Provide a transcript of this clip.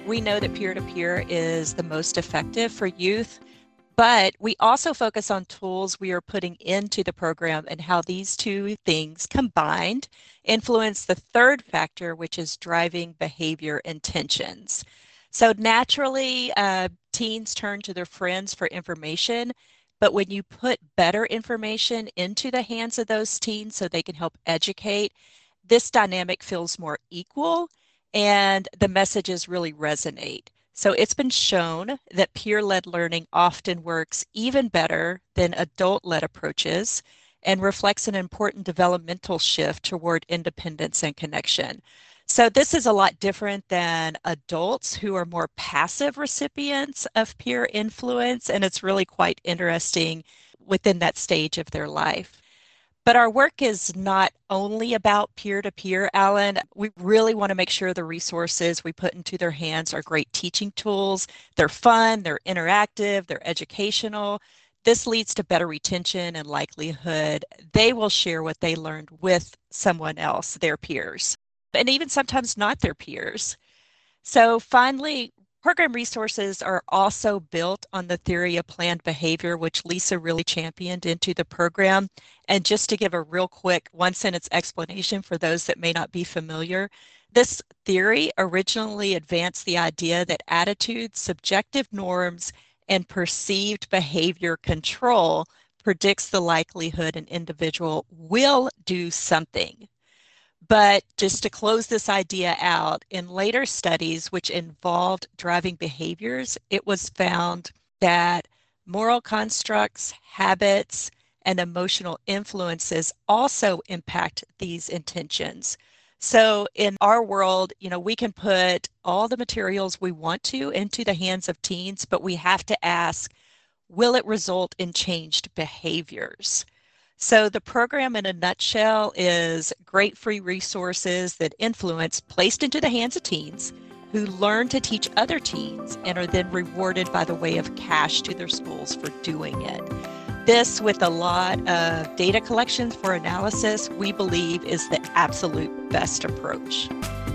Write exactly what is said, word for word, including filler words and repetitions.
We know that peer-to-peer is the most effective for youth, but we also focus on tools we are putting into the program and how these two things combined influence the third factor, which is driving behavior intentions. So naturally, uh, teens turn to their friends for information, but when you put better information into the hands of those teens so they can help educate, this dynamic feels more equal and the messages really resonate. So it's been shown that peer-led learning often works even better than adult-led approaches and reflects an important developmental shift toward independence and connection. So this is a lot different than adults who are more passive recipients of peer influence, and it's really quite interesting within that stage of their life. But our work is not only about peer-to-peer, Alan. We really want to make sure the resources we put into their hands are great teaching tools. They're fun, they're interactive, they're educational. This leads to better retention and likelihood they will share what they learned with someone else, their peers, and even sometimes not their peers. So finally, program resources are also built on the theory of planned behavior, which Lisa really championed into the program. And just to give a real quick one sentence explanation for those that may not be familiar, this theory originally advanced the idea that attitudes, subjective norms, and perceived behavior control predicts the likelihood an individual will do something. But just to close this idea out, in later studies which involved driving behaviors, it was found that moral constructs, habits, and emotional influences also impact these intentions. So in our world, you know, we can put all the materials we want to into the hands of teens, but we have to ask, will it result in changed behaviors? So the program in a nutshell is great free resources that influence placed into the hands of teens who learn to teach other teens and are then rewarded by the way of cash to their schools for doing it. This, with a lot of data collections for analysis, we believe is the absolute best approach.